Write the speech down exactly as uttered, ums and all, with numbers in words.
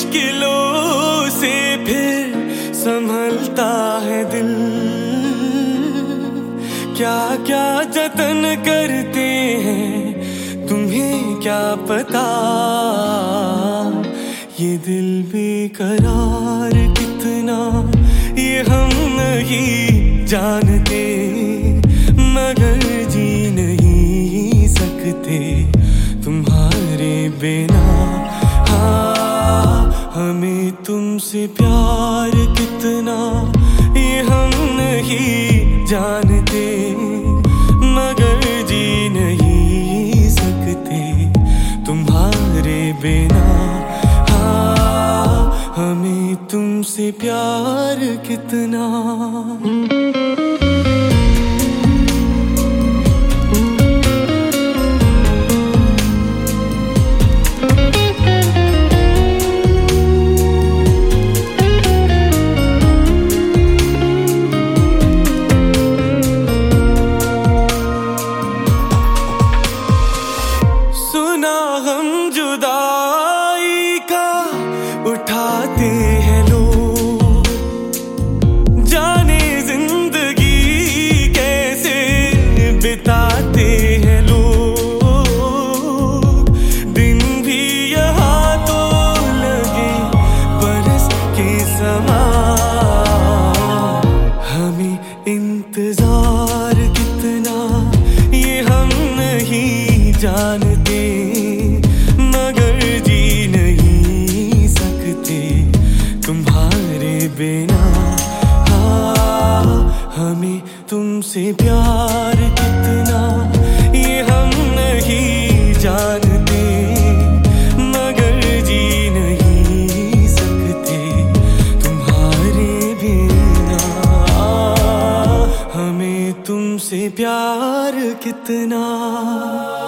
मुश्किलों से फिर संभलता है दिल। क्या क्या जतन करते हैं तुम्हें क्या पता, ये दिल बेकरार कितना ये हम नहीं जानते, मगर जी नहीं सकते तुम्हारे बिना। हाँ, हमें तुमसे प्यार कितना ये हम नहीं जानते, मगर जी नहीं सकते तुम्हारे बिना। हाँ, हमें तुमसे प्यार कितना। हम जुदाई का उठाते हैं लोग, जाने जिंदगी कैसे बिताते हैं लोग। दिन भी यहाँ तो लगे बरस के समान, हमें इंतजार कितना ये हम नहीं जानते, मगर जी नहीं सकते तुम्हारे बिना। हाँ, हमें तुमसे प्यार कितना ये हम नहीं जानते, मगर जी नहीं सकते तुम्हारे बिना। हमें तुमसे प्यार कितना।